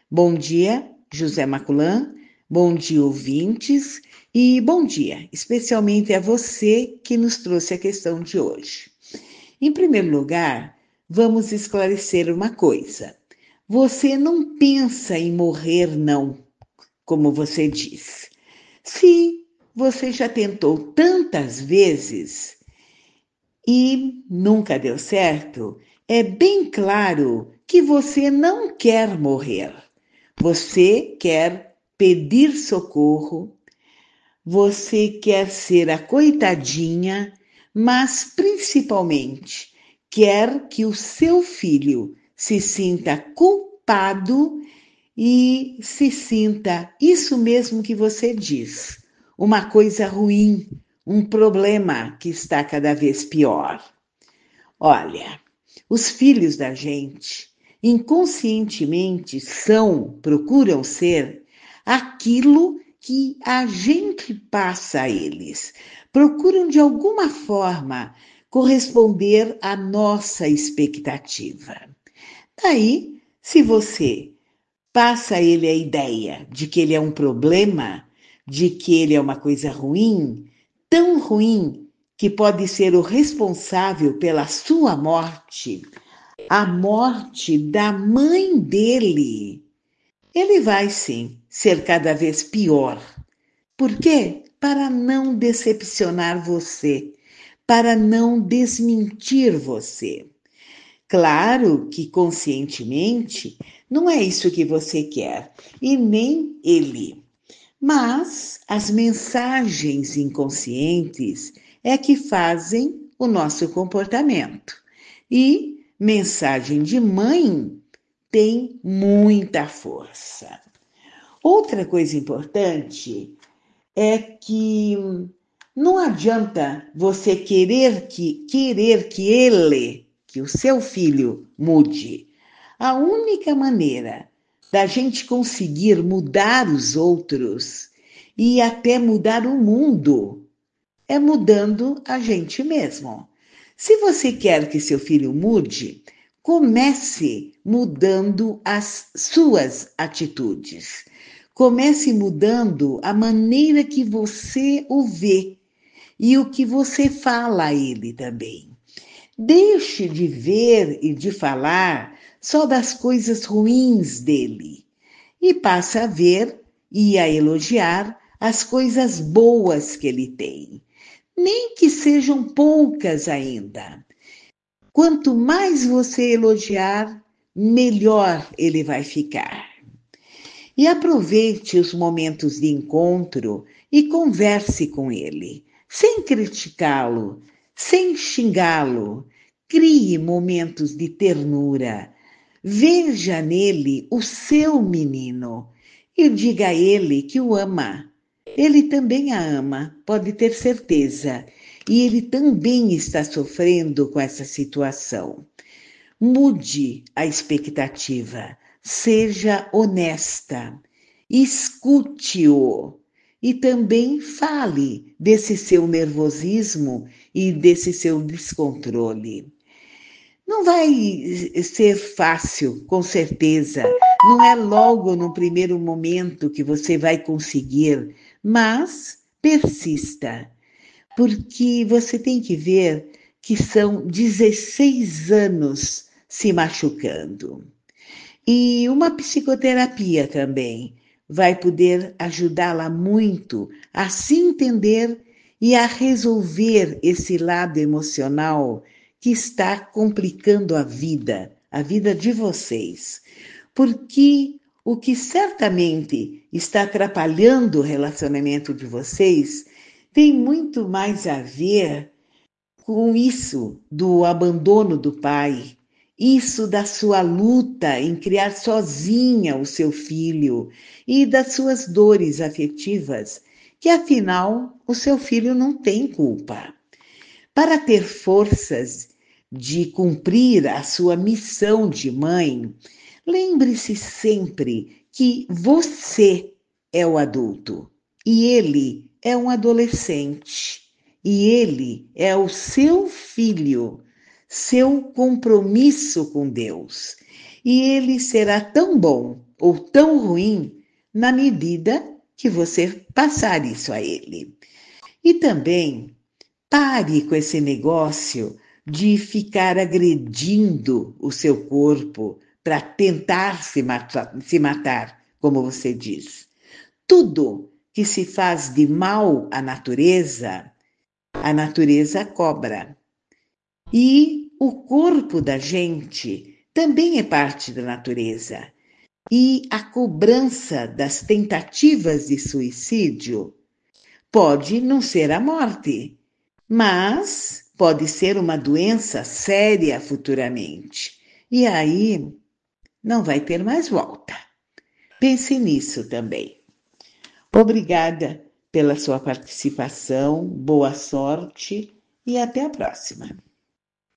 Bom dia, José Maculan, bom dia, ouvintes, e bom dia, especialmente a você que nos trouxe a questão de hoje. Em primeiro lugar, vamos esclarecer uma coisa. Você não pensa em morrer, não, como você diz. Se você já tentou tantas vezes e nunca deu certo, é bem claro que você não quer morrer. Você quer pedir socorro, você quer ser a coitadinha, mas principalmente quer que o seu filho se sinta culpado e se sinta isso mesmo que você diz, uma coisa ruim, um problema que está cada vez pior. Olha, os filhos da gente inconscientemente procuram ser aquilo que a gente passa a eles. Procuram de alguma forma corresponder à nossa expectativa. Daí, se você passa a ele a ideia de que ele é um problema, de que ele é uma coisa ruim, tão ruim que pode ser o responsável pela sua morte, a morte da mãe dele, ele vai sim ser cada vez pior. Por quê? Para não decepcionar você, para não desmentir você. Claro que conscientemente não é isso que você quer, e nem ele. Mas as mensagens inconscientes é que fazem o nosso comportamento. E mensagem de mãe tem muita força. Outra coisa importante é que não adianta você que o seu filho mude. A única maneira da gente conseguir mudar os outros e até mudar o mundo é mudando a gente mesmo. Se você quer que seu filho mude, comece mudando as suas atitudes. Comece mudando a maneira que você o vê e o que você fala a ele também. Deixe de ver e de falar só das coisas ruins dele e passe a ver e a elogiar as coisas boas que ele tem, nem que sejam poucas ainda. Quanto mais você elogiar, melhor ele vai ficar. E aproveite os momentos de encontro e converse com ele, sem criticá-lo, sem xingá-lo. Crie momentos de ternura. Veja nele o seu menino e diga a ele que o ama. Ele também a ama, pode ter certeza. E ele também está sofrendo com essa situação. Mude a expectativa, seja honesta, escute-o e também fale desse seu nervosismo e desse seu descontrole. Não vai ser fácil, com certeza. Não é logo no primeiro momento que você vai conseguir, mas persista, porque você tem que ver que são 16 anos se machucando. E uma psicoterapia também vai poder ajudá-la muito a se entender e a resolver esse lado emocional que está complicando a vida de vocês. Porque o que certamente está atrapalhando o relacionamento de vocês tem muito mais a ver com isso do abandono do pai, isso da sua luta em criar sozinha o seu filho e das suas dores afetivas, que afinal o seu filho não tem culpa. Para ter forças de cumprir a sua missão de mãe, lembre-se sempre que você é o adulto e ele é um adolescente. E ele é o seu filho, seu compromisso com Deus. E ele será tão bom ou tão ruim na medida que você passar isso a ele. E também pare com esse negócio de ficar agredindo o seu corpo para tentar se matar, como você diz. Tudo que se faz de mal à natureza, a natureza cobra. E o corpo da gente também é parte da natureza. E a cobrança das tentativas de suicídio pode não ser a morte, mas pode ser uma doença séria futuramente. E aí não vai ter mais volta. Pense nisso também. Obrigada pela sua participação, boa sorte e até a próxima.